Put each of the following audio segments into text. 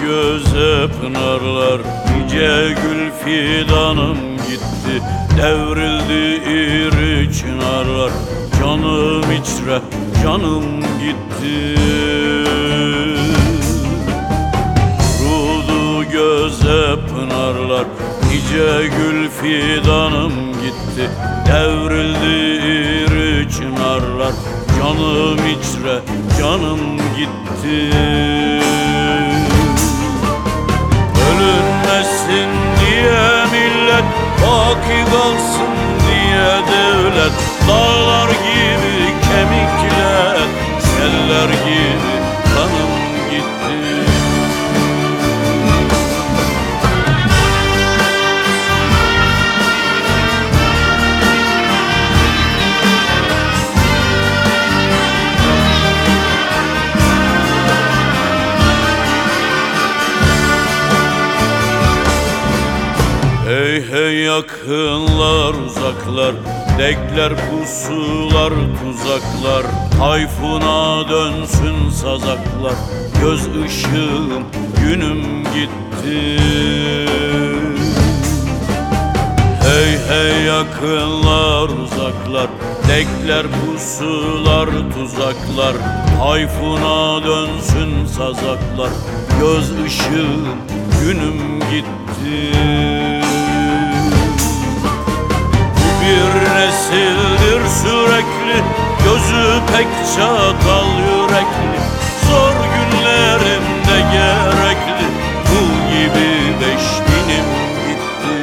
göze pınarlar, nice gül fidanım gitti, devrildi iri çınarlar. Canım içre, canım gitti. Rudu göze pınarlar, nice gül fidanım gitti, devrildi iri çınarlar. Canım içre, canım gitti. Bölünmesin diye millet, baki kalsın diye devlet. Dağlar gibi kemikler, seller gibi kanım gitti. Hey hey yakınlar uzaklar, dekler pusular tuzaklar. Tayfuna dönsün sazaklar, göz ışığım günüm gitti. Hey hey yakınlar uzaklar, dekler pusular tuzaklar. Tayfuna dönsün sazaklar, göz ışığım günüm gitti. Bir nesildir sürekli, gözü pek çatal yürekli. Zor günlerimde gerekli, bu gibi 5000'im gitti.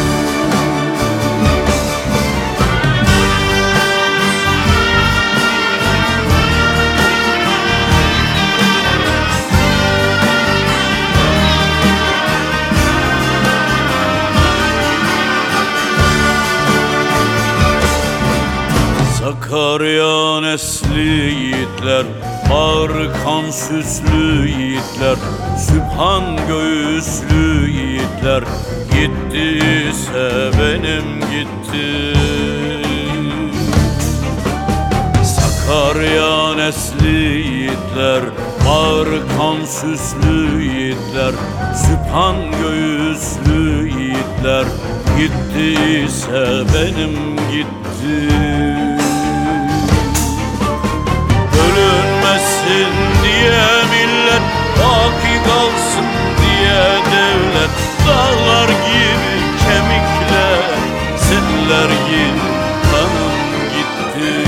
Sakarya nesli yiğitler, bağrı kan süslü yiğitler. Sübhan göğüslü yiğitler, gittiyse benim gitti. Sakarya nesli yiğitler, bağrı kan süslü yiğitler. Sübhan göğüslü yiğitler, gittiyse benim gitti. Bölünmesin diye millet, baki kalsın diye devlet. Dağlar gibi kemikler, seller gibi kanım gitti.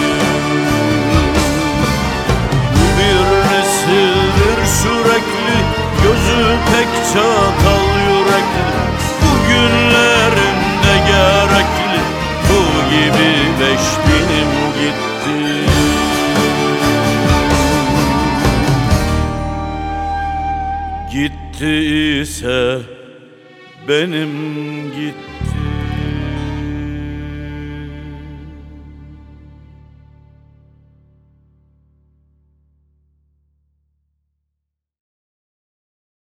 Bu bir nesildir sürekli, gözü pek çatal yürekli. Bu günlerimde gerekli, bu gibi 5000'im gitti. Gittiyse benim gitti.